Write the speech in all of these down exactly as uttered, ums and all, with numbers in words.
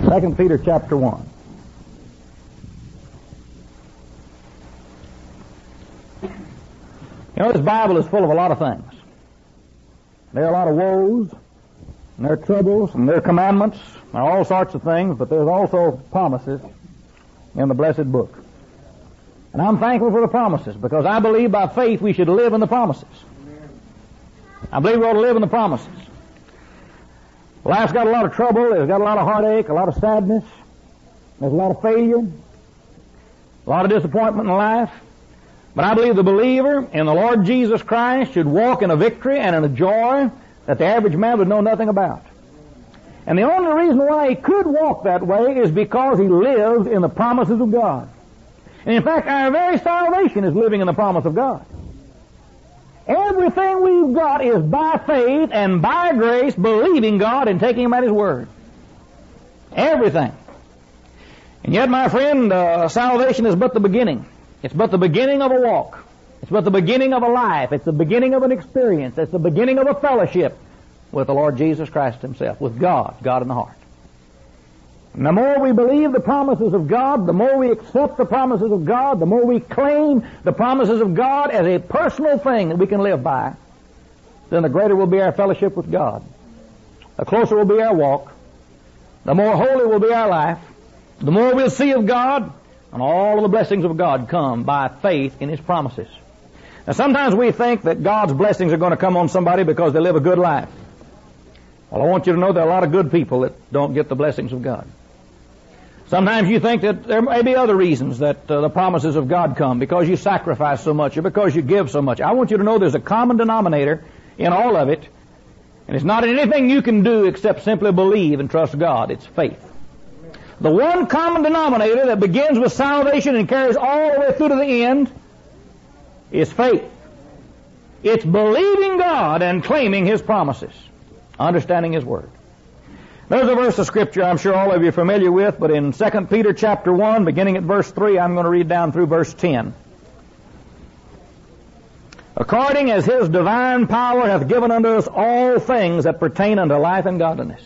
Second Peter chapter one. You know, this Bible is full of a lot of things. There are a lot of woes, and there are troubles, and there are commandments, and all sorts of things, but there's also promises in the blessed book. And I'm thankful for the promises, because I believe by faith we should live in the promises. I believe we ought to live in the promises. Life's got a lot of trouble, it's got a lot of heartache, a lot of sadness, there's a lot of failure, a lot of disappointment in life. But I believe the believer in the Lord Jesus Christ should walk in a victory and in a joy that the average man would know nothing about. And the only reason why he could walk that way is because he lives in the promises of God. And in fact, our very salvation is living in the promise of God. Everything we've got is by faith and by grace, believing God and taking Him at His word. Everything. And yet, my friend, uh, salvation is but the beginning. It's but the beginning of a walk. It's but the beginning of a life. It's the beginning of an experience. It's the beginning of a fellowship with the Lord Jesus Christ Himself, with God, God in the heart. And the more we believe the promises of God, the more we accept the promises of God, the more we claim the promises of God as a personal thing that we can live by, then the greater will be our fellowship with God. The closer will be our walk. The more holy will be our life. The more we'll see of God, and all of the blessings of God come by faith in His promises. Now, sometimes we think that God's blessings are going to come on somebody because they live a good life. Well, I want you to know there are a lot of good people that don't get the blessings of God. Sometimes you think that there may be other reasons that uh, the promises of God come, because you sacrifice so much or because you give so much. I want you to know there's a common denominator in all of it, and it's not anything you can do except simply believe and trust God. It's faith. The one common denominator that begins with salvation and carries all the way through to the end is faith. It's believing God and claiming His promises, understanding His word. There's a verse of Scripture I'm sure all of you are familiar with, but in Second Peter chapter one, beginning at verse three, I'm going to read down through verse ten. According as His divine power hath given unto us all things that pertain unto life and godliness,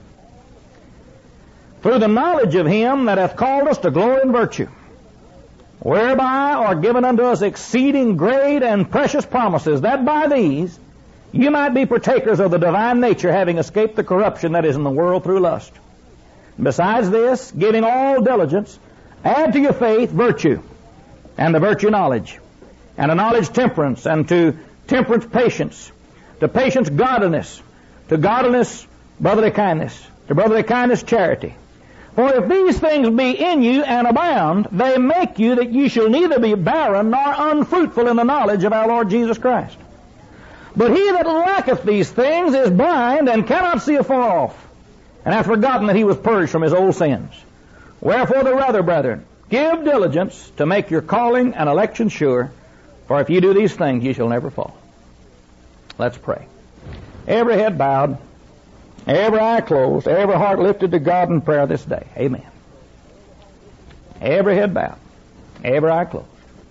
through the knowledge of Him that hath called us to glory and virtue, whereby are given unto us exceeding great and precious promises, that by these you might be partakers of the divine nature, having escaped the corruption that is in the world through lust. Besides this, giving all diligence, add to your faith virtue, and to virtue knowledge, and to knowledge temperance, and to temperance patience, to patience godliness, to godliness brotherly kindness, to brotherly kindness charity. For if these things be in you and abound, they make you that you shall neither be barren nor unfruitful in the knowledge of our Lord Jesus Christ. But he that lacketh these things is blind and cannot see afar off, and hath forgotten that he was purged from his old sins. Wherefore the rather, brethren, give diligence to make your calling and election sure, for if you do these things, ye shall never fall. Let's pray. Every head bowed, every eye closed, every heart lifted to God in prayer this day. Amen. Every head bowed, every eye closed.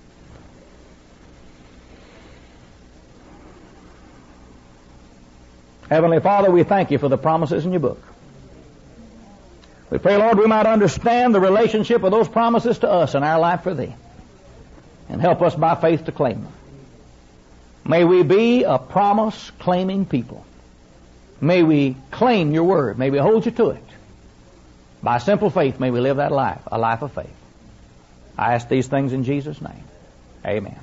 Heavenly Father, we thank You for the promises in Your book. We pray, Lord, we might understand the relationship of those promises to us and our life for Thee, and help us by faith to claim them. May we be a promise-claiming people. May we claim Your word. May we hold You to it. By simple faith, may we live that life, a life of faith. I ask these things in Jesus' name. Amen.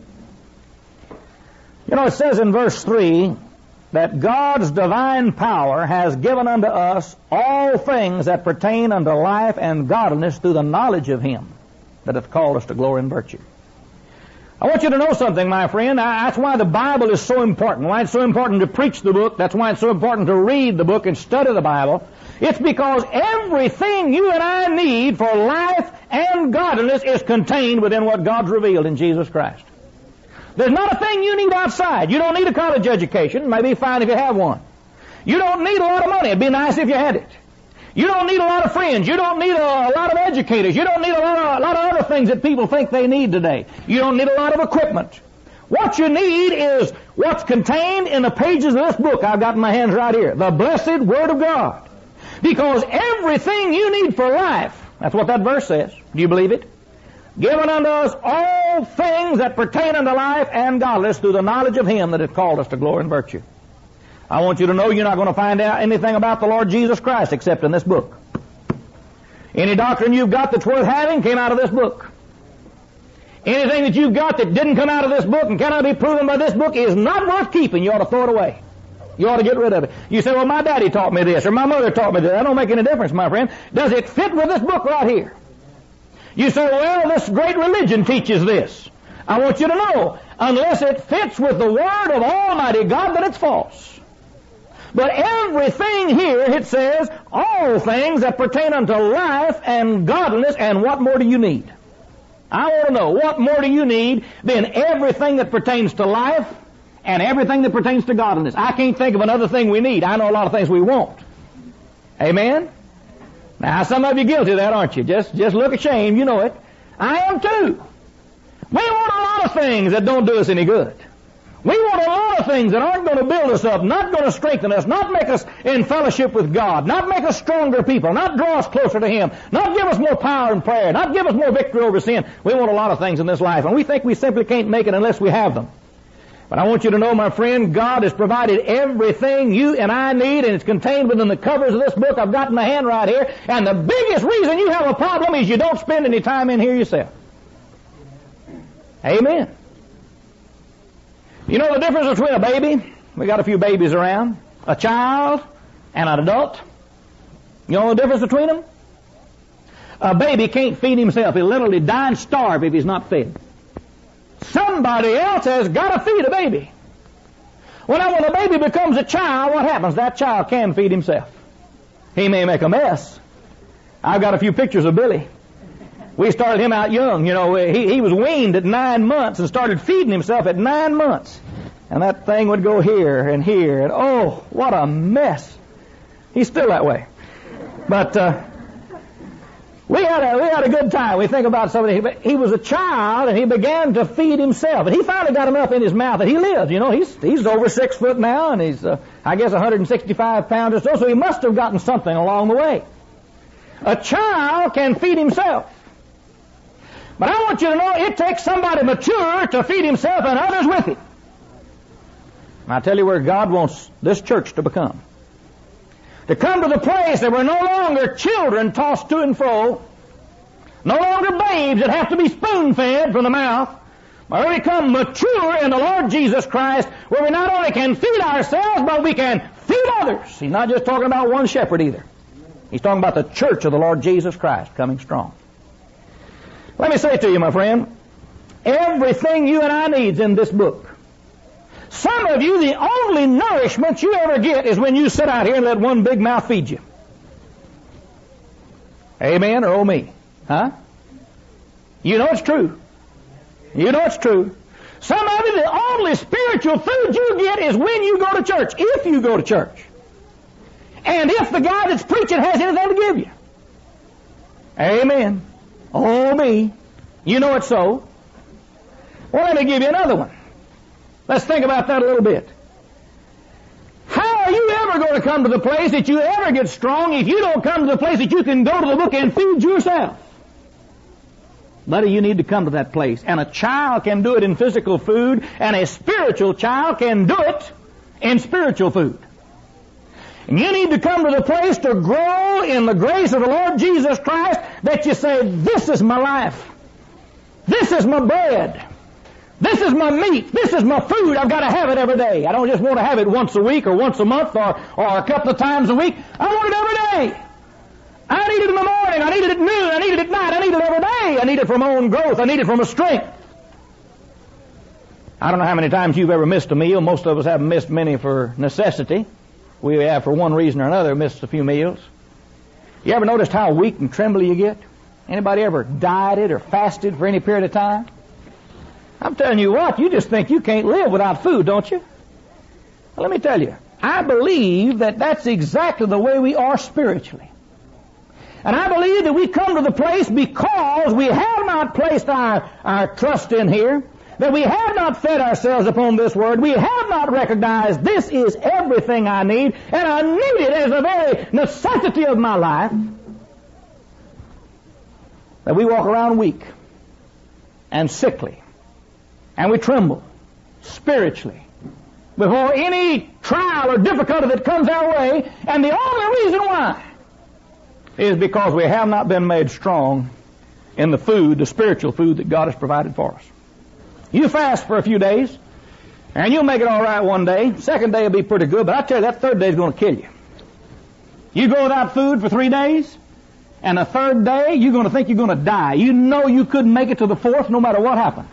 You know, it says in verse three that God's divine power has given unto us all things that pertain unto life and godliness through the knowledge of Him that hath called us to glory and virtue. I want you to know something, my friend. That's why the Bible is so important. Why it's so important to preach the book. That's why it's so important to read the book and study the Bible. It's because everything you and I need for life and godliness is contained within what God's revealed in Jesus Christ. There's not a thing you need outside. You don't need a college education. It may be fine if you have one. You don't need a lot of money. It'd be nice if you had it. You don't need a lot of friends. You don't need a, a lot of educators. You don't need a lot, of, a lot of other things that people think they need today. You don't need a lot of equipment. What you need is what's contained in the pages of this book I've got in my hands right here, the blessed Word of God. Because everything you need for life, that's what that verse says. Do you believe it? Given unto us all things that pertain unto life and godliness through the knowledge of Him that hath called us to glory and virtue. I want you to know you're not going to find out anything about the Lord Jesus Christ except in this book. Any doctrine you've got that's worth having came out of this book. Anything that you've got that didn't come out of this book and cannot be proven by this book is not worth keeping. You ought to throw it away. You ought to get rid of it. You say, well, my daddy taught me this, or my mother taught me this. That don't make any difference, my friend. Does it fit with this book right here? You say, well, this great religion teaches this. I want you to know, unless it fits with the Word of Almighty God, that it's false. But everything here, it says, all things that pertain unto life and godliness, and what more do you need? I want to know, what more do you need than everything that pertains to life and everything that pertains to godliness? I can't think of another thing we need. I know a lot of things we want. Amen? Now, some of you guilty of that, aren't you? Just, just look ashamed, you know it. I am too. We want a lot of things that don't do us any good. We want a lot of things that aren't going to build us up, not going to strengthen us, not make us in fellowship with God, not make us stronger people, not draw us closer to Him, not give us more power in prayer, not give us more victory over sin. We want a lot of things in this life, and we think we simply can't make it unless we have them. But I want you to know, my friend, God has provided everything you and I need, and it's contained within the covers of this book I've got in my hand right here. And the biggest reason you have a problem is you don't spend any time in here yourself. Amen. You know the difference between a baby? We got a few babies around. A child and an adult. You know the difference between them? A baby can't feed himself. He'll literally die and starve if he's not fed. Somebody else has got to feed a baby. Well, now, when a baby becomes a child, what happens? That child can feed himself. He may make a mess. I've got a few pictures of Billy. We started him out young. You know, he, he was weaned at nine months and started feeding himself at nine months. And that thing would go here and here. And, oh, what a mess. He's still that way. But, uh... We had a, we had a good time. We think about something. He, he was a child, and he began to feed himself. And he finally got enough in his mouth that he lives. You know, he's he's over six foot now, and he's, uh, I guess, one hundred sixty-five pounds or so, so he must have gotten something along the way. A child can feed himself. But I want you to know it takes somebody mature to feed himself and others with him. And I tell you where God wants this church to become. To come to the place that we're no longer children tossed to and fro, no longer babes that have to be spoon-fed from the mouth, but we become mature in the Lord Jesus Christ, where we not only can feed ourselves, but we can feed others. He's not just talking about one shepherd either. He's talking about the church of the Lord Jesus Christ coming strong. Let me say to you, my friend, everything you and I need is in this book. Some of you, the only nourishment you ever get is when you sit out here and let one big mouth feed you. Amen or oh me? Huh? You know it's true. You know it's true. Some of you, the only spiritual food you get is when you go to church, if you go to church. And if the guy that's preaching has anything to give you. Amen. Oh me. You know it's so. Well, let me give you another one. Let's think about that a little bit. How are you ever going to come to the place that you ever get strong if you don't come to the place that you can go to the book and feed yourself? Buddy, you need to come to that place. And a child can do it in physical food, and a spiritual child can do it in spiritual food. And you need to come to the place to grow in the grace of the Lord Jesus Christ that you say, this is my life. This is my bread. This is my meat. This is my food. I've got to have it every day. I don't just want to have it once a week or once a month or, or a couple of times a week. I want it every day. I need it in the morning. I need it at noon. I need it at night. I need it every day. I need it for my own growth. I need it for my strength. I don't know how many times you've ever missed a meal. Most of us haven't missed many for necessity. We have, for one reason or another, missed a few meals. You ever noticed how weak and trembly you get? Anybody ever dieted or fasted for any period of time? I'm telling you what, you just think you can't live without food, don't you? Well, let me tell you, I believe that that's exactly the way we are spiritually. And I believe that we come to the place because we have not placed our, our trust in here, that we have not fed ourselves upon this Word, we have not recognized this is everything I need, and I need it as a very necessity of my life, that we walk around weak and sickly, and we tremble spiritually before any trial or difficulty that comes our way, and the only reason why is because we have not been made strong in the food, the spiritual food that God has provided for us. You fast for a few days, and you'll make it all right one day. Second day will be pretty good, but I tell you, that third day is going to kill you. You go without food for three days, and the third day, you're going to think you're going to die. You know you couldn't make it to the fourth no matter what happens.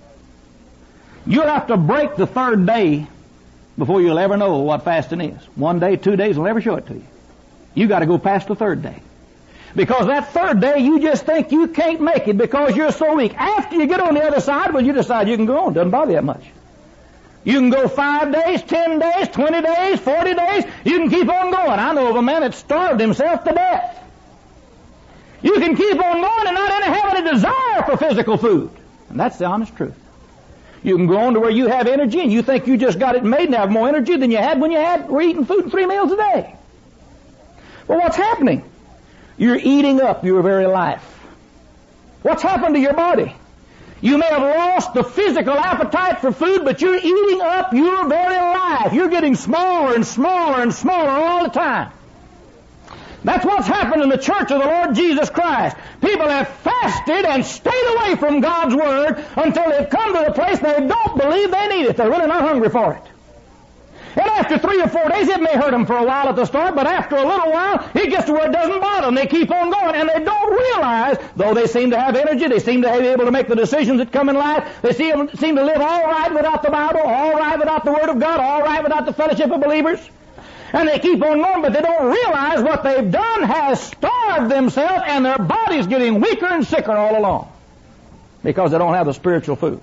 You'll have to break the third day before you'll ever know what fasting is. One day, two days will never show it to you. You got to go past the third day. Because that third day, you just think you can't make it because you're so weak. After you get on the other side, well, you decide you can go on. Doesn't bother you that much. You can go five days, ten days, twenty days, forty days. You can keep on going. I know of a man that starved himself to death. You can keep on going and not have any desire for physical food. And that's the honest truth. You can go on to where you have energy and you think you just got it made and have more energy than you had when you had were eating food three meals a day. Well, what's happening? You're eating up your very life. What's happened to your body? You may have lost the physical appetite for food, but you're eating up your very life. You're getting smaller and smaller and smaller all the time. That's what's happened in the church of the Lord Jesus Christ. People have fasted and stayed away from God's Word until they've come to the place they don't believe they need it. They're really not hungry for it. And after three or four days, it may hurt them for a while at the start, but after a little while, it gets to where it doesn't bother them. They keep on going, and they don't realize, though they seem to have energy, they seem to be able to make the decisions that come in life, they seem, seem to live all right without the Bible, all right without the Word of God, all right without the fellowship of believers. And they keep on going, but they don't realize what they've done has starved themselves, and their body's getting weaker and sicker all along because they don't have the spiritual food.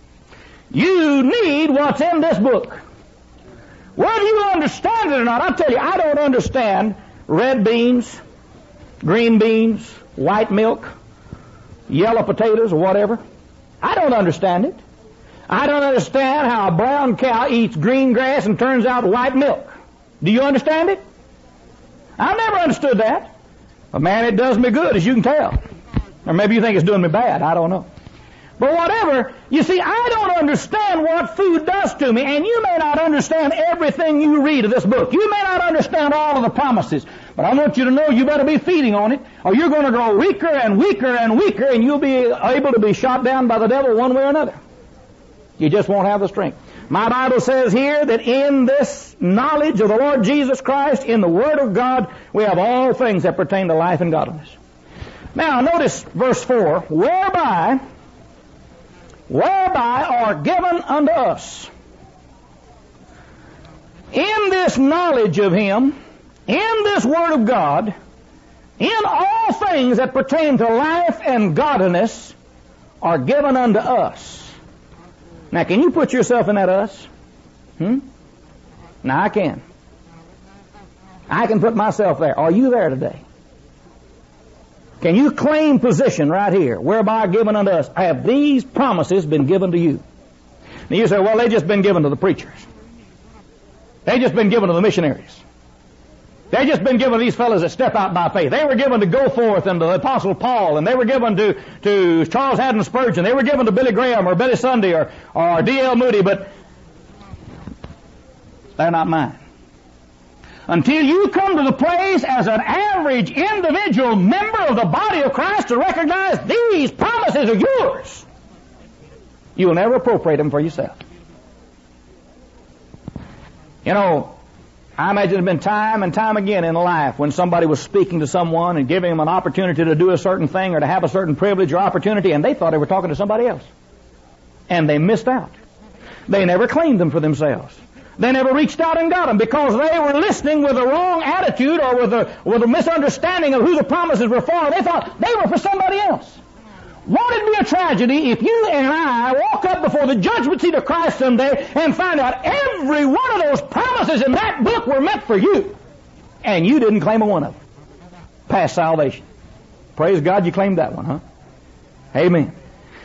You need what's in this book. Whether you understand it or not, I'll tell you, I don't understand red beans, green beans, white milk, yellow potatoes, or whatever. I don't understand it. I don't understand how a brown cow eats green grass and turns out white milk. Do you understand it? I've never understood that. But man, it does me good, as you can tell. Or maybe you think it's doing me bad. I don't know. But whatever, you see, I don't understand what food does to me, and you may not understand everything you read of this book. You may not understand all of the promises, but I want you to know you better be feeding on it, or you're going to grow weaker and weaker and weaker, and you'll be able to be shot down by the devil one way or another. You just won't have the strength. My Bible says here that in this knowledge of the Lord Jesus Christ, in the Word of God, we have all things that pertain to life and godliness. Now, notice verse four, whereby, whereby are given unto us, in this knowledge of Him, in this Word of God, in all things that pertain to life and godliness, are given unto us. Now, can you put yourself in that us? Hmm? Now, I can. I can put myself there. Are you there today? Can you claim position right here, whereby given unto us? Have these promises been given to you? Now, you say, well, they've just been given to the preachers. They've just been given to the missionaries. They've just been given to these fellows that step out by faith. They were given to go forth and to the Apostle Paul, and they were given to, to Charles Haddon Spurgeon. They were given to Billy Graham or Billy Sunday or, or D L Moody, but they're not mine. Until you come to the place as an average individual member of the body of Christ to recognize these promises are yours, you will never appropriate them for yourself. You know, I imagine there's been time and time again in life when somebody was speaking to someone and giving them an opportunity to do a certain thing or to have a certain privilege or opportunity, and they thought they were talking to somebody else. And they missed out. They never claimed them for themselves. They never reached out and got them because they were listening with a wrong attitude or with a, with a misunderstanding of who the promises were for. They thought they were for somebody else. Won't it be a tragedy if you and I walk up before the judgment seat of Christ someday and find out every one of those promises in that book were meant for you, and you didn't claim a one of them? Past salvation. Praise God you claimed that one, huh? Amen.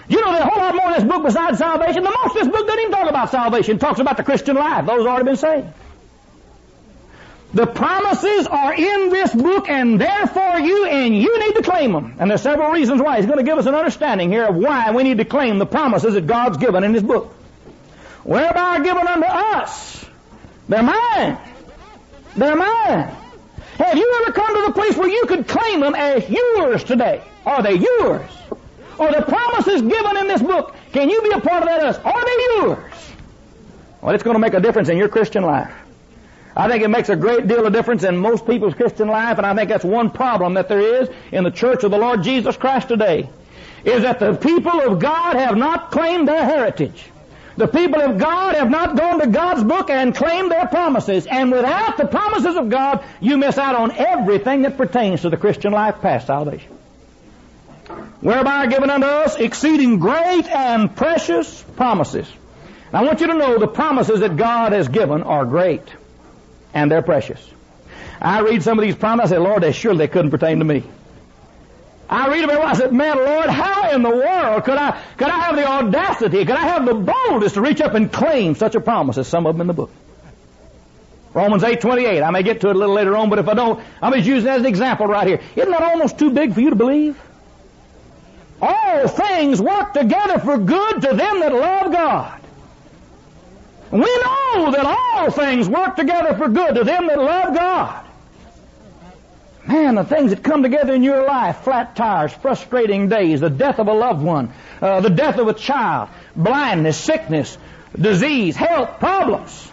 You know, there's a whole lot more in this book besides salvation. The most of this book doesn't even talk about salvation. It talks about the Christian life. Those have already been saved. The promises are in this book, and they're for you, and you need to claim them. And there's several reasons why. He's going to give us an understanding here of why we need to claim the promises that God's given in His book. Whereby are given unto us. They're mine. They're mine. Have you ever come to the place where you could claim them as yours today? Are they yours? Or the promises given in this book, can you be a part of that as? Are they yours? Well, it's going to make a difference in your Christian life. I think it makes a great deal of difference in most people's Christian life, and I think that's one problem that there is in the church of the Lord Jesus Christ today, is that the people of God have not claimed their heritage. The people of God have not gone to God's book and claimed their promises, and without the promises of God, you miss out on everything that pertains to the Christian life past salvation. Whereby are given unto us exceeding great and precious promises. Now, I want you to know the promises that God has given are great. And they're precious. I read some of these promises, I say, Lord, they surely they couldn't pertain to me. I read them and I said, man, Lord, how in the world could I could I have the audacity, could I have the boldness to reach up and claim such a promise as some of them in the book? Romans eight twenty-eight. I may get to it a little later on, but if I don't, I'm just using it as an example right here. Isn't that almost too big for you to believe? All things work together for good to them that love God. We know that all things work together for good to them that love God. Man, the things that come together in your life, flat tires, frustrating days, the death of a loved one, uh, the death of a child, blindness, sickness, disease, health, problems.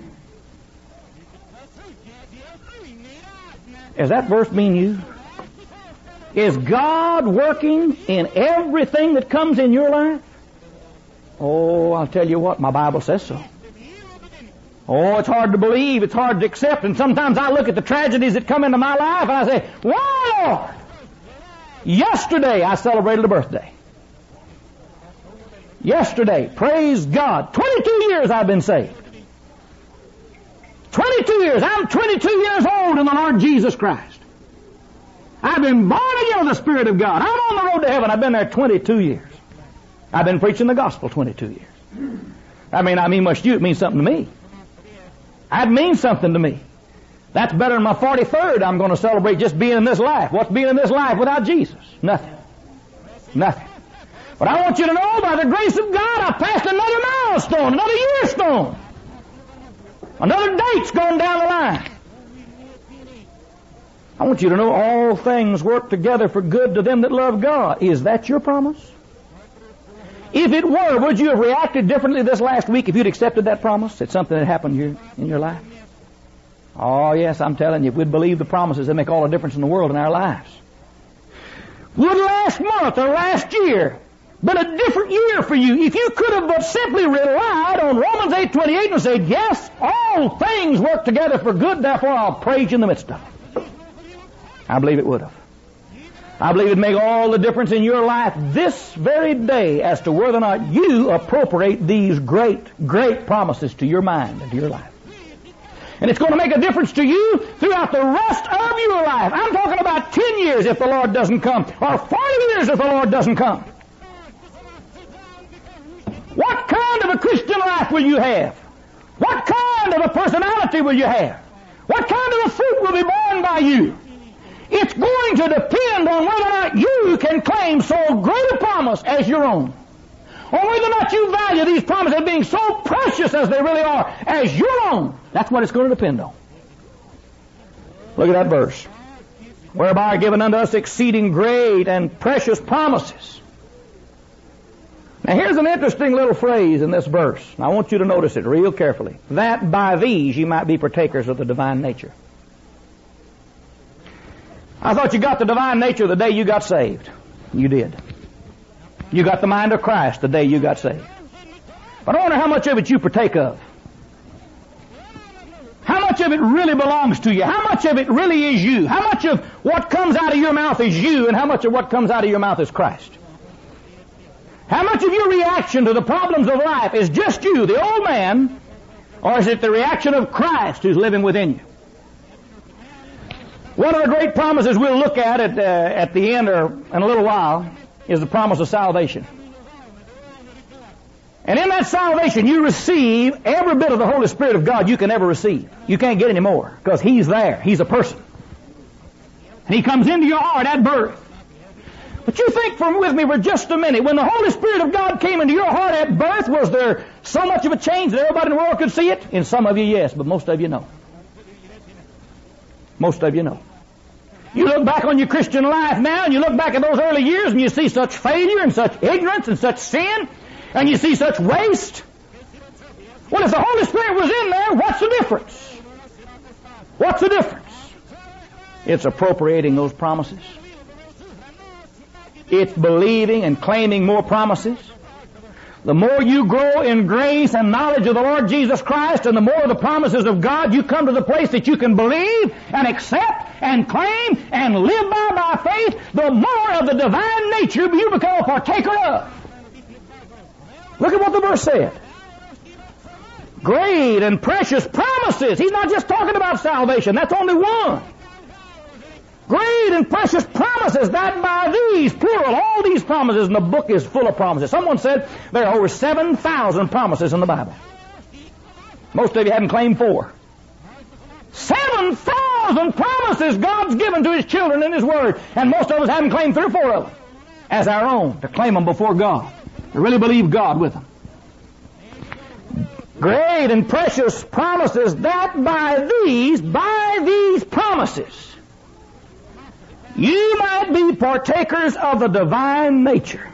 Does that verse mean you? Is God working in everything that comes in your life? Oh, I'll tell you what, my Bible says so. Oh, it's hard to believe, it's hard to accept, and sometimes I look at the tragedies that come into my life and I say, why, Lord? Yesterday I celebrated a birthday. Yesterday, praise God, twenty-two years I've been saved. twenty-two years, I'm twenty-two years old in the Lord Jesus Christ. I've been born again of the Spirit of God. I'm on the road to heaven, I've been there twenty-two years. I've been preaching the gospel twenty-two years. I mean, I mean much to you, it means something to me. That means something to me. That's better than my forty-third I'm going to celebrate just being in this life. What's being in this life without Jesus? Nothing. Nothing. But I want you to know, by the grace of God, I've passed another milestone, another year stone. Another date's going down the line. I want you to know all things work together for good to them that love God. Is that your promise? If it were, would you have reacted differently this last week if you'd accepted that promise? It's something that happened in your, in your life. Oh, yes, I'm telling you, if we'd believe the promises, they'd make all the difference in the world in our lives. Would last month or last year been a different year for you if you could have but simply relied on Romans eight twenty-eight and said, yes, all things work together for good, therefore I'll praise you in the midst of it? I believe it would have. I believe it'd make all the difference in your life this very day as to whether or not you appropriate these great, great promises to your mind and to your life. And it's going to make a difference to you throughout the rest of your life. I'm talking about ten years if the Lord doesn't come, or forty years if the Lord doesn't come. What kind of a Christian life will you have? What kind of a personality will you have? What kind of a fruit will be borne by you? It's going to depend on whether or not you can claim so great a promise as your own. Or whether or not you value these promises being so precious as they really are as your own. That's what it's going to depend on. Look at that verse. Whereby are given unto us exceeding great and precious promises. Now here's an interesting little phrase in this verse. I want you to notice it real carefully. That by these ye might be partakers of the divine nature. I thought you got the divine nature the day you got saved. You did. You got the mind of Christ the day you got saved. But I wonder how much of it you partake of. How much of it really belongs to you? How much of it really is you? How much of what comes out of your mouth is you, and how much of what comes out of your mouth is Christ? How much of your reaction to the problems of life is just you, the old man, or is it the reaction of Christ who's living within you? One of the great promises we'll look at at, uh, at the end or in a little while is the promise of salvation. And in that salvation, you receive every bit of the Holy Spirit of God you can ever receive. You can't get any more, because He's there. He's a person. And He comes into your heart at birth. But you think for, with me for just a minute, when the Holy Spirit of God came into your heart at birth, was there so much of a change that everybody in the world could see it? In some of you, yes, but most of you, no. Most of you, no. You look back on your Christian life now, and you look back at those early years, and you see such failure and such ignorance and such sin, and you see such waste. Well, if the Holy Spirit was in there, what's the difference? What's the difference? It's appropriating those promises. It's believing and claiming more promises. The more you grow in grace and knowledge of the Lord Jesus Christ, and the more of the promises of God you come to the place that you can believe and accept and claim and live by by faith, the more of the divine nature you become a partaker of. Look at what the verse said. Great and precious promises. He's not just talking about salvation. That's only one. Great and precious promises, that by these, plural, all these promises, and the book is full of promises. Someone said there are over seven thousand promises in the Bible. Most of you haven't claimed four. seven thousand promises God's given to His children in His Word, and most of us haven't claimed three or four of them as our own, to claim them before God, to really believe God with them. Great and precious promises, that by these, by these promises, you might be partakers of the divine nature.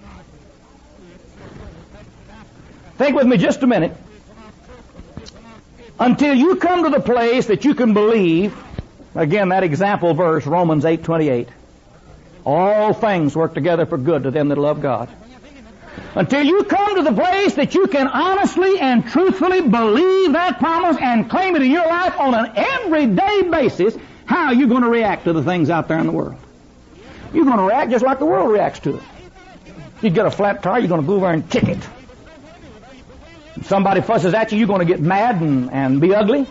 Think with me just a minute. Until you come to the place that you can believe, again, that example verse, Romans eight twenty-eight, all things work together for good to them that love God. Until you come to the place that you can honestly and truthfully believe that promise and claim it in your life on an everyday basis, how are you going to react to the things out there in the world? You're going to react just like the world reacts to it. You get a flat tire, you're going to go over and kick it. If somebody fusses at you, you're going to get mad and, and be ugly.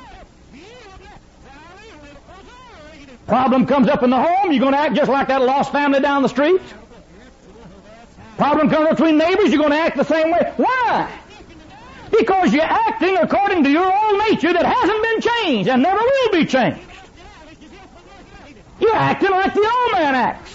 Problem comes up in the home, you're going to act just like that lost family down the street. Problem comes up between neighbors, you're going to act the same way. Why? Because you're acting according to your own nature that hasn't been changed and never will be changed. You're acting like the old man acts.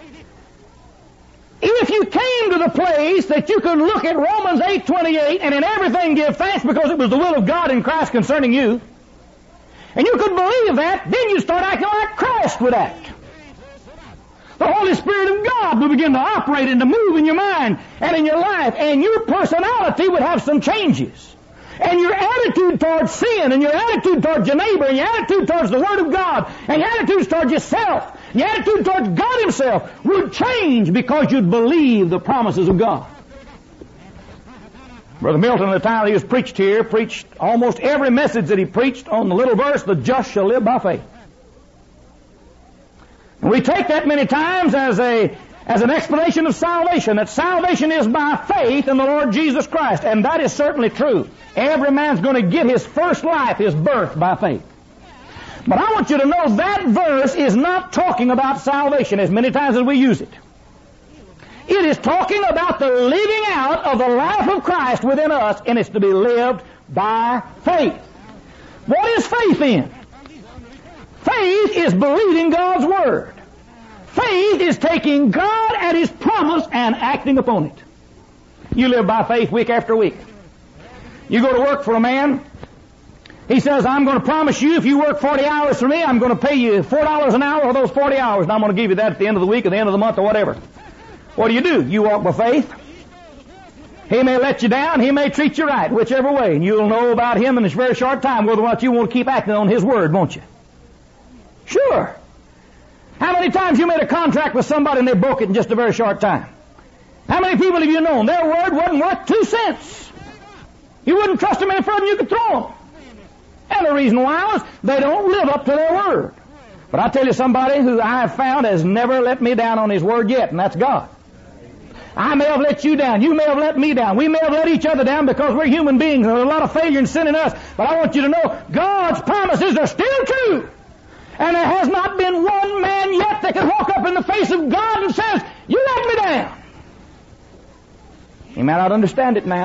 If you came to the place that you could look at Romans eight twenty-eight and in everything give thanks because it was the will of God in Christ concerning you, and you could believe that, then you start acting like Christ would act. The Holy Spirit of God would begin to operate and to move in your mind and in your life, and your personality would have some changes. And your attitude towards sin, and your attitude towards your neighbor, and your attitude towards the Word of God, and your attitude towards yourself, and your attitude towards God Himself would change because you'd believe the promises of God. Brother Milton, at the time he was preached here, preached almost every message that he preached on the little verse, the just shall live by faith. And we take that many times as a as an explanation of salvation, that salvation is by faith in the Lord Jesus Christ. And that is certainly true. Every man's going to get his first life, his birth, by faith. But I want you to know that verse is not talking about salvation as many times as we use it. It is talking about the living out of the life of Christ within us, and it's to be lived by faith. What is faith in? Faith is believing God's Word. Faith is taking God at His promise and acting upon it. You live by faith week after week. You go to work for a man. He says, I'm going to promise you if you work forty hours for me, I'm going to pay you four dollars an hour for those forty hours, and I'm going to give you that at the end of the week or the end of the month or whatever. What do you do? You walk by faith. He may let you down. He may treat you right, whichever way. And you'll know about him in this very short time whether or not you want to keep acting on His Word, won't you? Sure. How many times you made a contract with somebody and they broke it in just a very short time? How many people have you known? Their word wasn't worth two cents. You wouldn't trust them any further than you could throw them. And the reason why is they don't live up to their word. But I tell you, somebody who I have found has never let me down on His Word yet, and that's God. I may have let you down. You may have let me down. We may have let each other down because we're human beings and there's a lot of failure and sin in us. But I want you to know God's promises are still true. And there has not been one man yet that can walk up in the face of God and says, you let me down. He may not understand it now.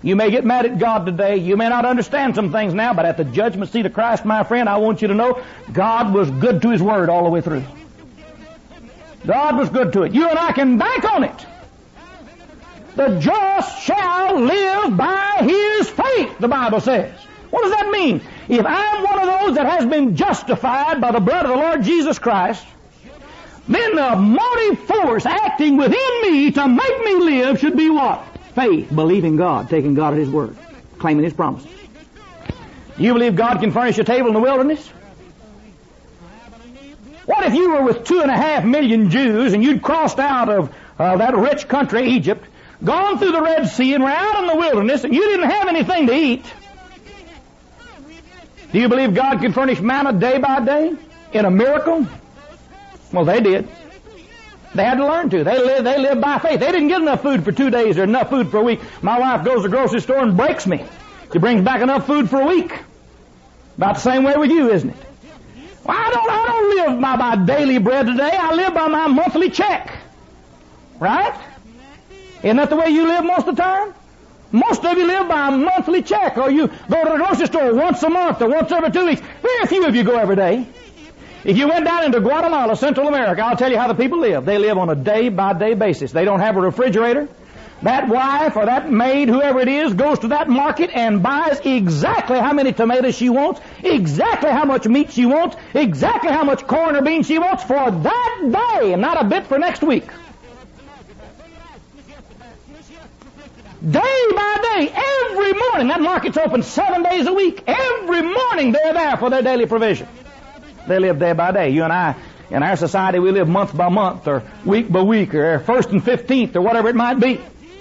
You may get mad at God today. You may not understand some things now, but at the judgment seat of Christ, my friend, I want you to know God was good to His Word all the way through. God was good to it. You and I can bank on it. The just shall live by his faith, the Bible says. What does that mean? If I'm one of those that has been justified by the blood of the Lord Jesus Christ, then the motive force acting within me to make me live should be what? Faith, believing God, taking God at His word, claiming His promises. You believe God can furnish a table in the wilderness? What if you were with two and a half million Jews and you'd crossed out of uh, that rich country, Egypt, gone through the Red Sea and were out in the wilderness and you didn't have anything to eat? Do you believe God can furnish manna day by day in a miracle? Well, they did. They had to learn to. They lived, they lived by faith. They didn't get enough food for two days or enough food for a week. My wife goes to the grocery store and breaks me. She brings back enough food for a week. About the same way with you, isn't it? Well, I don't, I don't live by my daily bread today. I live by my monthly check. Right? Isn't that the way you live most of the time? Most of you live by a monthly check, or you go to the grocery store once a month or once every two weeks. Very few of you go every day. If you went down into Guatemala, Central America, I'll tell you how the people live. They live on a day-by-day basis. They don't have a refrigerator. That wife or that maid, whoever it is, goes to that market and buys exactly how many tomatoes she wants, exactly how much meat she wants, exactly how much corn or beans she wants for that day, and not a bit for next week. Day by day, every morning. That market's open seven days a week. Every morning they're there for their daily provision. They live day by day. You and I, in our society, we live month by month or week by week or first and fifteenth or whatever it might be.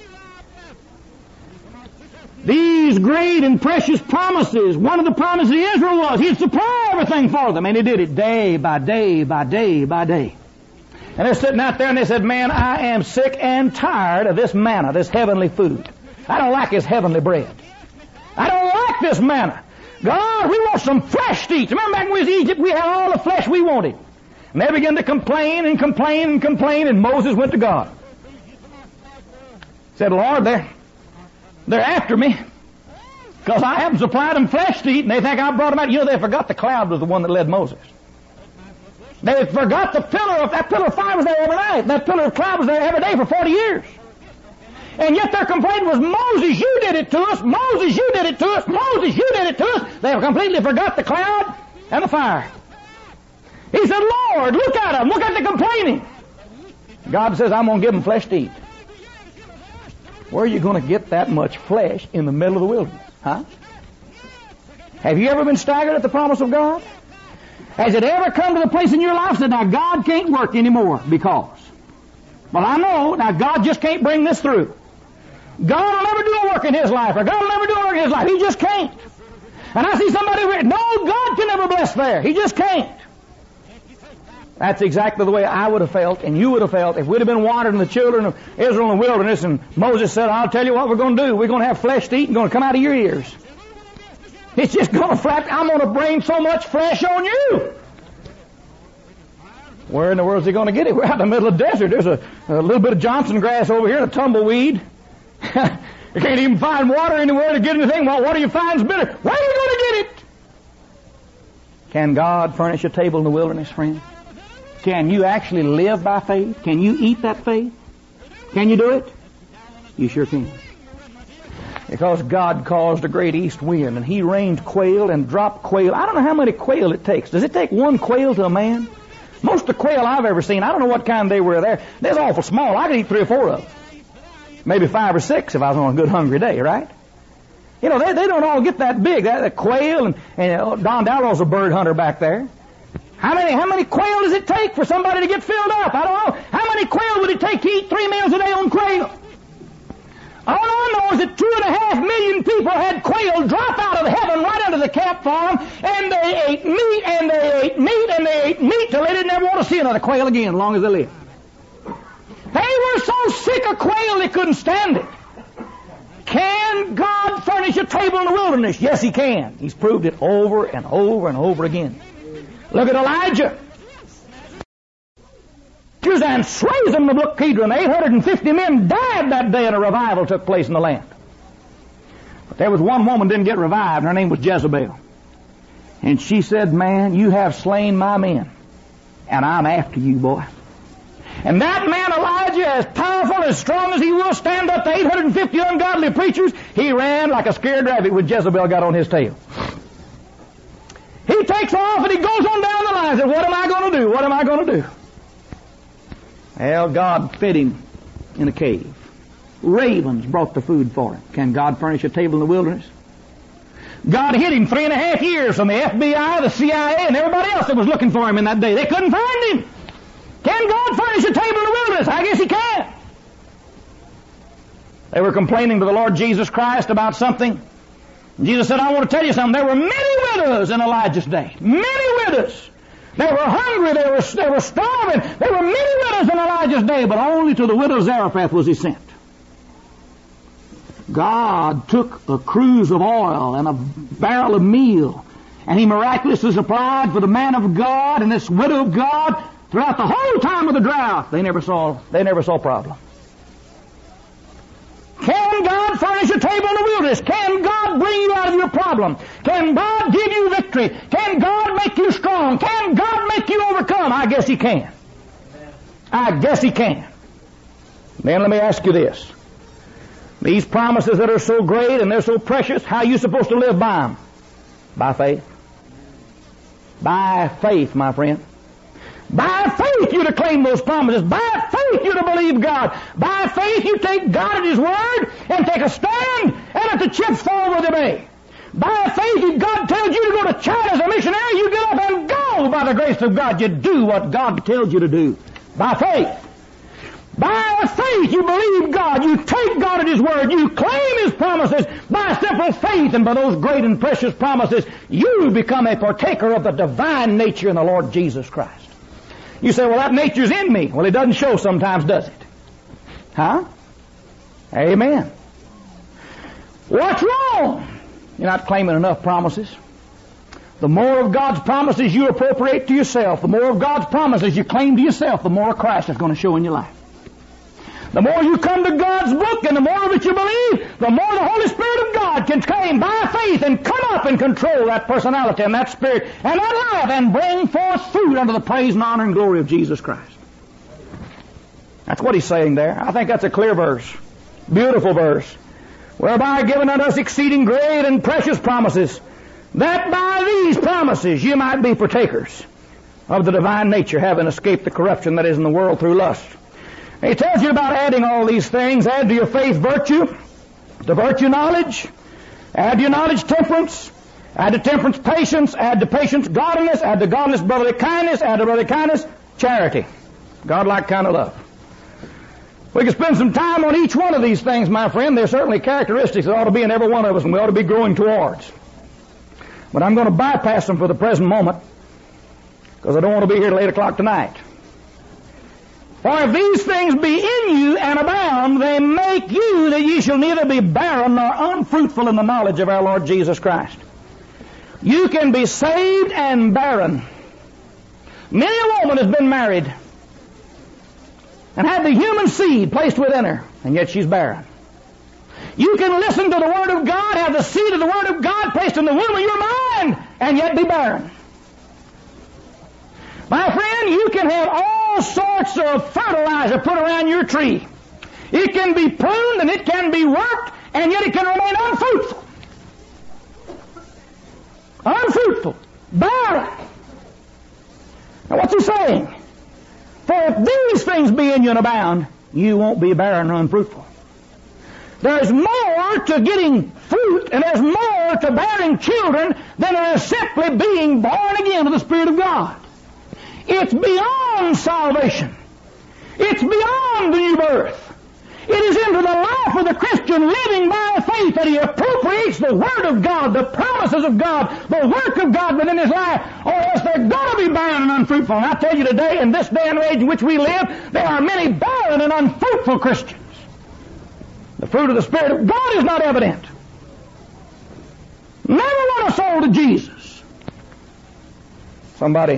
These great and precious promises, one of the promises of Israel was He'd supply everything for them, and He did it day by day by day by day. And they're sitting out there and they said, man, I am sick and tired of this manna, this heavenly food. I don't like this heavenly bread. I don't like this manna. God, we want some flesh to eat. Remember back when we was in Egypt, we had all the flesh we wanted. And they began to complain and complain and complain, and Moses went to God. Said, Lord, they're, they're after me because I haven't supplied them flesh to eat, and they think I brought them out. You know, they forgot the cloud was the one that led Moses. They forgot the pillar of, that pillar of fire was there every night. That pillar of cloud was there every day for forty years. And yet their complaint was, Moses, you did it to us. Moses, you did it to us. Moses, you did it to us. They completely forgot the cloud and the fire. He said, Lord, look at them. Look at the complaining. God says, I'm going to give them flesh to eat. Where are you going to get that much flesh in the middle of the wilderness? Huh? Have you ever been staggered at the promise of God? Has it ever come to the place in your life that now God can't work anymore because? Well, I know, now God just can't bring this through. God will never do a work in his life, or God will never do a work in his life. He just can't. And I see somebody, no, God can never bless there. He just can't. That's exactly the way I would have felt, and you would have felt, if we'd have been wandering the children of Israel in the wilderness, and Moses said, I'll tell you what we're going to do. We're going to have flesh to eat and going to come out of your ears. It's just going to flap. I'm going to bring so much flesh on you. Where in the world is he going to get it? We're out in the middle of the desert. There's a, a little bit of Johnson grass over here and a tumbleweed. You can't even find water anywhere to get anything. Well, what do you find is bitter? Where are you going to get it? Can God furnish a table in the wilderness, friend? Can you actually live by faith? Can you eat that faith? Can you do it? You sure can. Because God caused a great east wind, and He rained quail and dropped quail. I don't know how many quail it takes. Does it take one quail to a man? Most of the quail I've ever seen, I don't know what kind they were there. They're awful small. I could eat three or four of them. Maybe five or six if I was on a good hungry day, right? You know, they, they don't all get that big. That, that quail, and, and Don Dallow's a bird hunter back there. How many, how many quail does it take for somebody to get filled up? I don't know. How many quail would it take to eat three meals a day on quail? All I know is that two and a half million people had quail drop out of heaven right under the Camp Farm, and they ate meat, and they ate meat, and they ate meat till they didn't ever want to see another quail again as long as they lived. They were so sick of quail they couldn't stand it. Can God furnish a table in the wilderness? Yes, He can. He's proved it over and over and over again. Look at Elijah. And slays them in the brook Kidron. eight hundred fifty men died that day, and a revival took place in the land. But there was one woman didn't get revived, and her name was Jezebel. And she said, man, you have slain my men, and I'm after you, boy. And that man Elijah, as powerful, as strong as he will, stand up to eight hundred fifty ungodly preachers, he ran like a scared rabbit when Jezebel got on his tail. He takes off and he goes on down the line and says, what am I going to do? What am I going to do? Well, God fed him in a cave. Ravens brought the food for him. Can God furnish a table in the wilderness? God hid him three and a half years from the F B I, the C I A, and everybody else that was looking for him in that day. They couldn't find him. Can God furnish a table in the wilderness? I guess He can. They were complaining to the Lord Jesus Christ about something. Jesus said, I want to tell you something. There were many widows in Elijah's day. Many widows. They were hungry. They were, they were starving. There were many widows in Elijah's day, but only to the widow Zarephath was He sent. God took a cruse of oil and a barrel of meal, and He miraculously supplied for the man of God and this widow of God throughout the whole time of the drought. They never saw, they never saw a problem. Can God furnish a table in the wilderness? Can God bring you out of your problem? Can God give you victory? Can God make you strong? Can God make you overcome? I guess He can. I guess He can. Then let me ask you this. These promises that are so great and they're so precious, how are you supposed to live by them? By faith. By faith, my friend. By faith you're to claim those promises. By faith you're to believe God. By faith you take God at His word and take a stand and let the chips fall where they may. By faith, if God tells you to go to China as a missionary, you get up and go by the grace of God. You do what God tells you to do. By faith. By faith you believe God. You take God at His word. You claim His promises by simple faith, and by those great and precious promises you become a partaker of the divine nature in the Lord Jesus Christ. You say, well, that nature's in me. Well, it doesn't show sometimes, does it? Huh? Amen. What's wrong? You're not claiming enough promises. The more of God's promises you appropriate to yourself, the more of God's promises you claim to yourself, the more of Christ is going to show in your life. The more you come to God's book and the more of it you believe, the more the Holy Spirit of God can claim by faith and come up and control that personality and that spirit and that life and bring forth fruit unto the praise and honor and glory of Jesus Christ. That's what He's saying there. I think that's a clear verse. Beautiful verse. Whereby given unto us exceeding great and precious promises, that by these promises you might be partakers of the divine nature, having escaped the corruption that is in the world through lust. He tells you about adding all these things. Add to your faith virtue, to virtue knowledge, add to your knowledge temperance, add to temperance patience, add to patience godliness, add to godliness brotherly kindness, add to brotherly kindness charity, godlike kind of love. We can spend some time on each one of these things, my friend. There's certainly characteristics that ought to be in every one of us and we ought to be growing towards. But I'm going to bypass them for the present moment because I don't want to be here till eight o'clock tonight. For if these things be in you and abound, they make you that ye shall neither be barren nor unfruitful in the knowledge of our Lord Jesus Christ. You can be saved and barren. Many a woman has been married and had the human seed placed within her, and yet she's barren. You can listen to the Word of God, have the seed of the Word of God placed in the womb of your mind, and yet be barren. My friend, you can have all sorts of fertilizer put around your tree. It can be pruned and it can be worked, and yet it can remain unfruitful. Unfruitful. Barren. Now what's he saying? For if these things be in you and abound, you won't be barren or unfruitful. There's more to getting fruit and there's more to bearing children than there is simply being born again of the Spirit of God. It's beyond salvation. It's beyond the new birth. It is into the life of the Christian living by faith that he appropriates the Word of God, the promises of God, the work of God within his life, or else they're going to be barren and unfruitful. And I tell you today, in this day and age in which we live, there are many barren and unfruitful Christians. The fruit of the Spirit of God is not evident. Never won a soul to Jesus. Somebody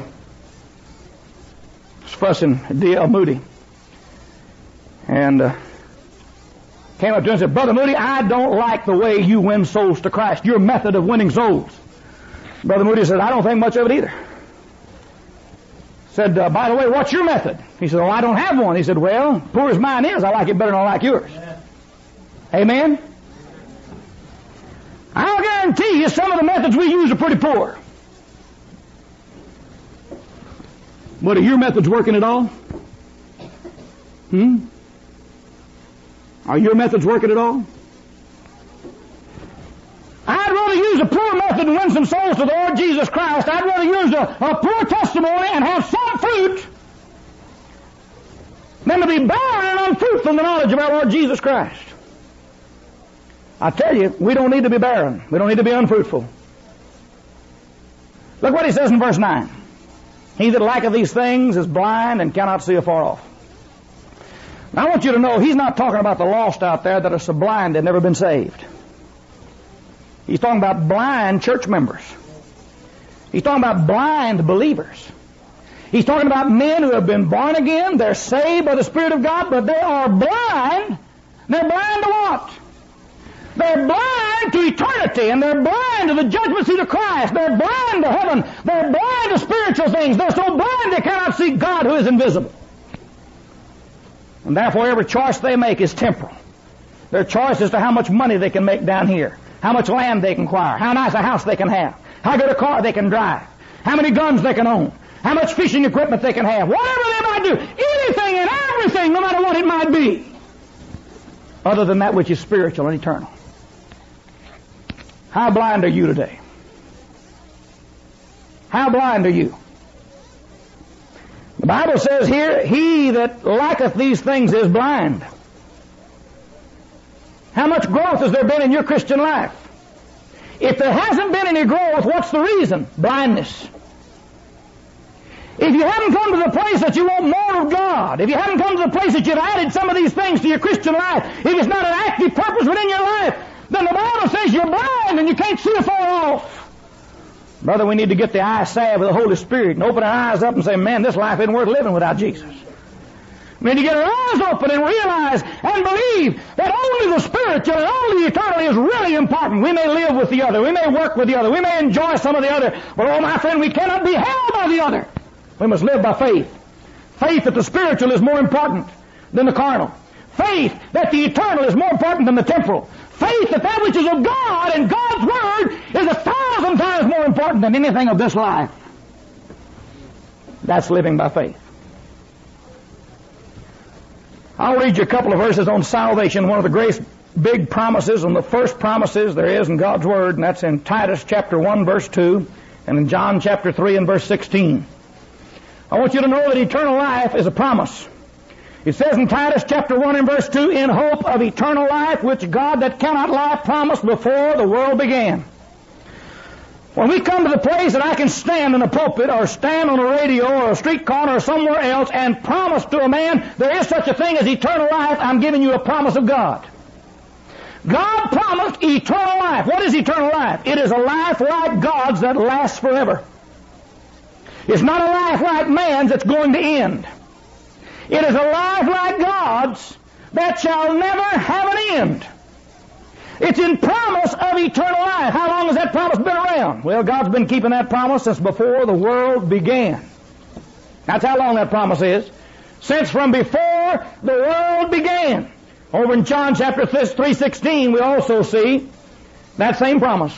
was fussing at D L Moody. And uh, came up to him and said, Brother Moody, I don't like the way you win souls to Christ, your method of winning souls. Brother Moody said, I don't think much of it either. Said, uh, by the way, what's your method? He said, well, I don't have one. He said, well, poor as mine is, I like it better than I like yours. Yeah. Amen? I'll guarantee you some of the methods we use are pretty poor. But are your methods working at all? Hmm? Are your methods working at all? I'd rather use a poor method and win some souls to the Lord Jesus Christ. I'd rather use a, a poor testimony and have some fruit than to be barren and unfruitful in the knowledge of our Lord Jesus Christ. I tell you, we don't need to be barren. We don't need to be unfruitful. Look what he says in verse nine. He that lacketh these things is blind and cannot see afar off. Now I want you to know, he's not talking about the lost out there that are so blind they've never been saved. He's talking about blind church members. He's talking about blind believers. He's talking about men who have been born again, they're saved by the Spirit of God, but they are blind. They're blind to what? They're blind to eternity, and they're blind to the judgment seat of Christ. They're blind to heaven. They're blind to spiritual things. They're so blind they cannot see God who is invisible. And therefore every choice they make is temporal. Their choice as to how much money they can make down here, how much land they can acquire, how nice a house they can have, how good a car they can drive, how many guns they can own, how much fishing equipment they can have, whatever they might do, anything and everything, no matter what it might be, other than that which is spiritual and eternal. How blind are you today? How blind are you? The Bible says here, he that lacketh these things is blind. How much growth has there been in your Christian life? If there hasn't been any growth, what's the reason? Blindness. If you haven't come to the place that you want more of God, if you haven't come to the place that you've added some of these things to your Christian life, if it's not an active purpose within your life, then the Bible says you're blind and you can't see afar off. Brother, we need to get the eye salve of the Holy Spirit and open our eyes up and say, man, this life isn't worth living without Jesus. We need to get our eyes open and realize and believe that only the spiritual and only the eternal is really important. We may live with the other. We may work with the other. We may enjoy some of the other. But, oh, my friend, we cannot be held by the other. We must live by faith. Faith that the spiritual is more important than the carnal. Faith that the eternal is more important than the temporal. Faith that that which is of God and God's Word is a thousand times more important than anything of this life. That's living by faith. I'll read you a couple of verses on salvation, one of the great big promises, and the first promises there is in God's Word, and that's in Titus chapter one, verse two, and in John chapter three and verse sixteen. I want you to know that eternal life is a promise. It says in Titus chapter one and verse two, in hope of eternal life, which God that cannot lie promised before the world began. When we come to the place that I can stand in a pulpit or stand on a radio or a street corner or somewhere else and promise to a man there is such a thing as eternal life, I'm giving you a promise of God. God promised eternal life. What is eternal life? It is a life like God's that lasts forever. It's not a life like man's that's going to end. It is a life like God's that shall never have an end. It's in promise of eternal life. How long has that promise been around? Well, God's been keeping that promise since before the world began. That's how long that promise is. Since from before the world began. Over in John chapter three sixteen, we also see that same promise.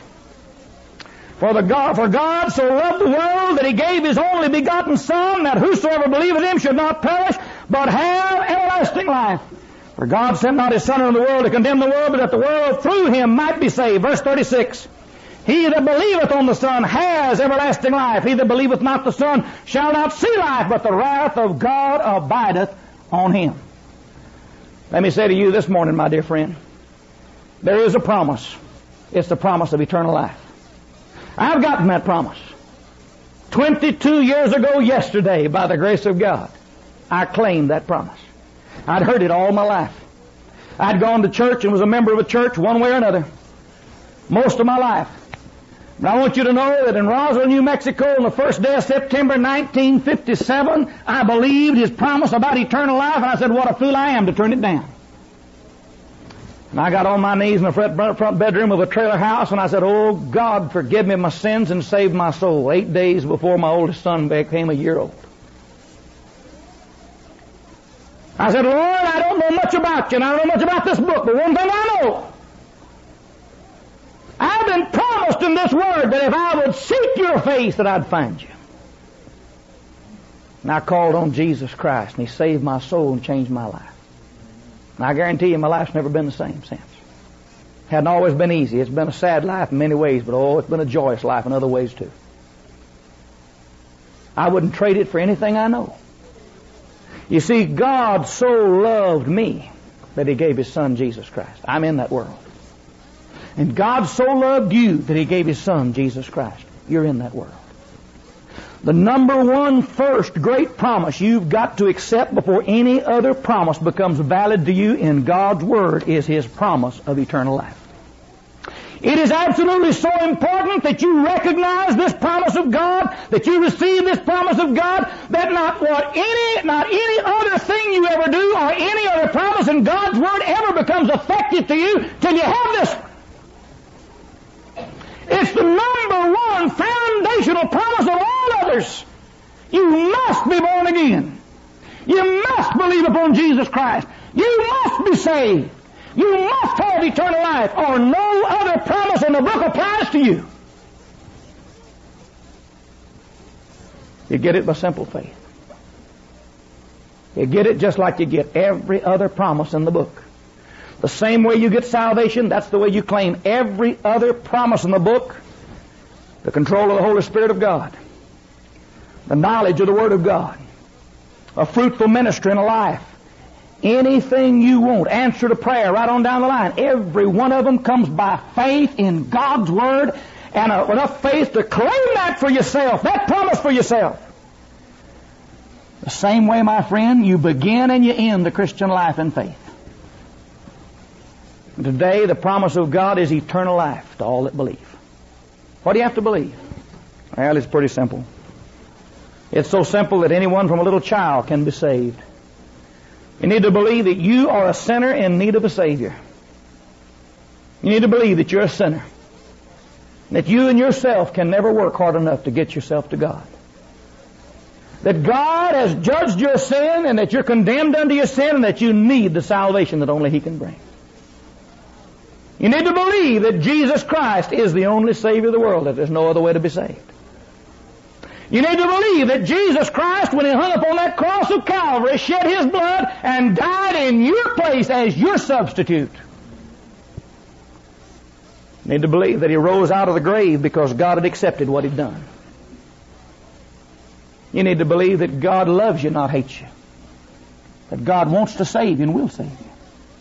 For the God, for God so loved the world that He gave His only begotten Son, that whosoever believeth Him should not perish, but have everlasting life. For God sent not His Son into the world to condemn the world, but that the world through Him might be saved. Verse thirty-six. He that believeth on the Son has everlasting life. He that believeth not the Son shall not see life, but the wrath of God abideth on him. Let me say to you this morning, my dear friend, there is a promise. It's the promise of eternal life. I've gotten that promise. Twenty-two years ago yesterday, by the grace of God, I claimed that promise. I'd heard it all my life. I'd gone to church and was a member of a church one way or another most of my life. But I want you to know that in Roswell, New Mexico, on the first day of September nineteen fifty-seven, I believed His promise about eternal life, and I said, what a fool I am to turn it down. And I got on my knees in the front, front bedroom of a trailer house, and I said, "Oh, God, forgive me my sins and save my soul," eight days before my oldest son became a year old. I said, "Lord, I don't know much about you, and I don't know much about this book, but one thing I know. I've been promised in this word that if I would seek your face, that I'd find you." And I called on Jesus Christ, and He saved my soul and changed my life. And I guarantee you, my life's never been the same since. It hadn't always been easy. It's been a sad life in many ways, but oh, it's been a joyous life in other ways too. I wouldn't trade it for anything I know. You see, God so loved me that He gave His Son, Jesus Christ. I'm in that world. And God so loved you that He gave His Son, Jesus Christ. You're in that world. The number one first great promise you've got to accept before any other promise becomes valid to you in God's Word is His promise of eternal life. It is absolutely so important that you recognize this promise of God, that you receive this promise of God, that not what any, not any other thing you ever do or any other promise in God's Word ever becomes effective to you till you have this one. It's the number one foundational promise of all others. You must be born again. You must believe upon Jesus Christ. You must be saved. You must have eternal life, or no other promise in the book applies to you. You get it by simple faith. You get it just like you get every other promise in the book. The same way you get salvation, that's the way you claim every other promise in the book. The control of the Holy Spirit of God. The knowledge of the Word of God. A fruitful ministry and a life. Anything you want. Answer to prayer right on down the line. Every one of them comes by faith in God's Word and enough faith to claim that for yourself. That promise for yourself. The same way, my friend, you begin and you end the Christian life in faith. Today, the promise of God is eternal life to all that believe. What do you have to believe? Well, it's pretty simple. It's so simple that anyone from a little child can be saved. You need to believe that you are a sinner in need of a Savior. You need to believe that you're a sinner. That you and yourself can never work hard enough to get yourself to God. That God has judged your sin and that you're condemned unto your sin and that you need the salvation that only He can bring. You need to believe that Jesus Christ is the only Savior of the world, that there's no other way to be saved. You need to believe that Jesus Christ, when He hung upon that cross of Calvary, shed His blood and died in your place as your substitute. You need to believe that He rose out of the grave because God had accepted what He'd done. You need to believe that God loves you, not hates you. That God wants to save you and will save you.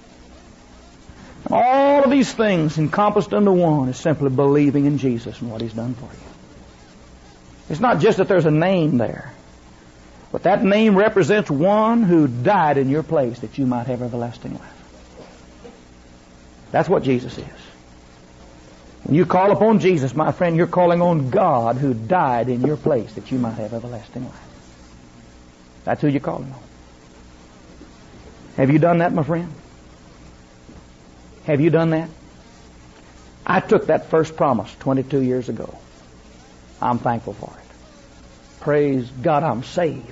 All of these things encompassed into one is simply believing in Jesus and what He's done for you. It's not just that there's a name there, but that name represents one who died in your place that you might have everlasting life. That's what Jesus is. When you call upon Jesus, my friend, you're calling on God who died in your place that you might have everlasting life. That's who you're calling on. Have you done that, my friend? Have you done that? I took that first promise twenty-two years ago. I'm thankful for it. Praise God, I'm saved.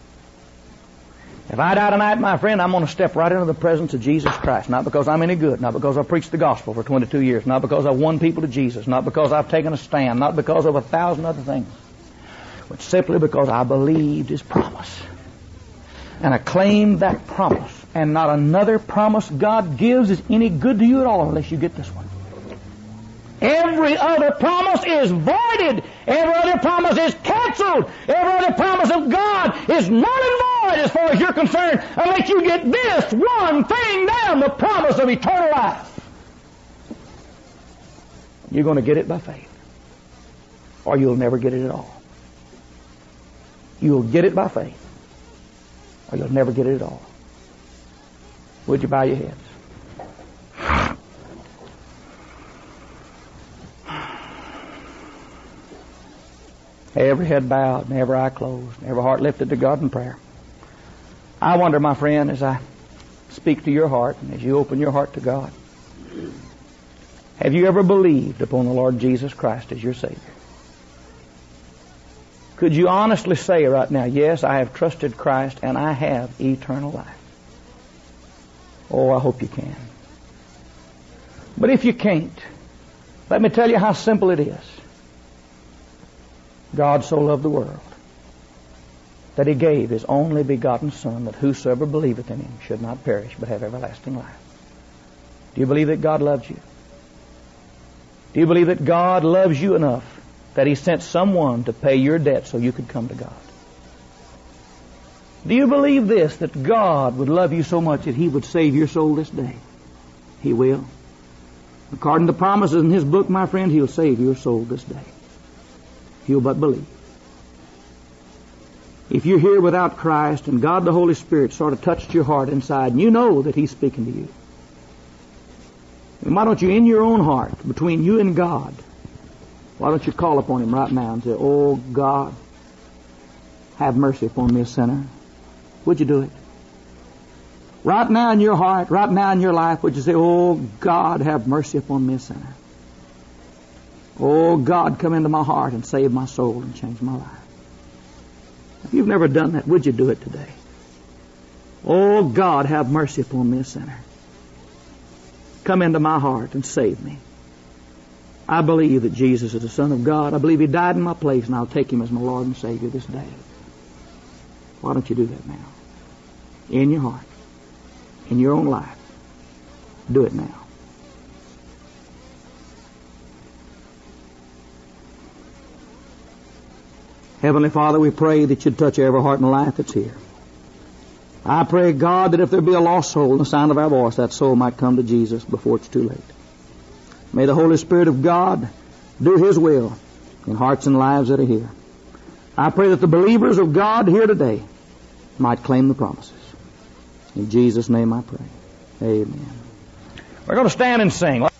If I die tonight, my friend, I'm going to step right into the presence of Jesus Christ. Not because I'm any good, not because I've preached the gospel for twenty-two years, not because I've won people to Jesus, not because I've taken a stand, not because of a thousand other things, but simply because I believed His promise. And I claimed that promise. And not another promise God gives is any good to you at all unless you get this one. Every other promise is voided. Every other promise is canceled. Every other promise of God is null and void as far as you're concerned unless you get this one thing down, the promise of eternal life. You're going to get it by faith. Or you'll never get it at all. You'll get it by faith. Or you'll never get it at all. Would you bow your heads? Every head bowed and every eye closed, and every heart lifted to God in prayer. I wonder, my friend, as I speak to your heart and as you open your heart to God, Have you ever believed upon the Lord Jesus Christ as your Savior? Could you honestly say right now, yes, I have trusted Christ and I have eternal life? Oh, I hope you can. But if you can't, let me tell you how simple it is. God so loved the world that He gave His only begotten Son, that whosoever believeth in Him should not perish but have everlasting life. Do you believe that God loves you? Do you believe that God loves you enough that He sent someone to pay your debt so you could come to God? Do you believe this, that God would love you so much that He would save your soul this day? He will. According to the promises in His book, my friend, He'll save your soul this day. If you'll but believe. If you're here without Christ and God the Holy Spirit sort of touched your heart inside and you know that He's speaking to you, then why don't you, in your own heart, between you and God, why don't you call upon Him right now and say, oh God, have mercy upon me, a sinner? Would you do it? Right now in your heart, right now in your life, would you say, oh God, have mercy upon me, a sinner? Oh God, come into my heart and save my soul and change my life. If you've never done that, would you do it today? Oh God, have mercy upon me, a sinner. Come into my heart and save me. I believe that Jesus is the Son of God. I believe He died in my place, and I'll take Him as my Lord and Savior this day. Why don't you do that now? In your heart. In your own life. Do it now. Heavenly Father, we pray that You'd touch every heart and life that's here. I pray, God, that if there be a lost soul in the sound of our voice, that soul might come to Jesus before it's too late. May the Holy Spirit of God do His will in hearts and lives that are here. I pray that the believers of God here today might claim the promises. In Jesus' name I pray. Amen. We're going to stand and sing.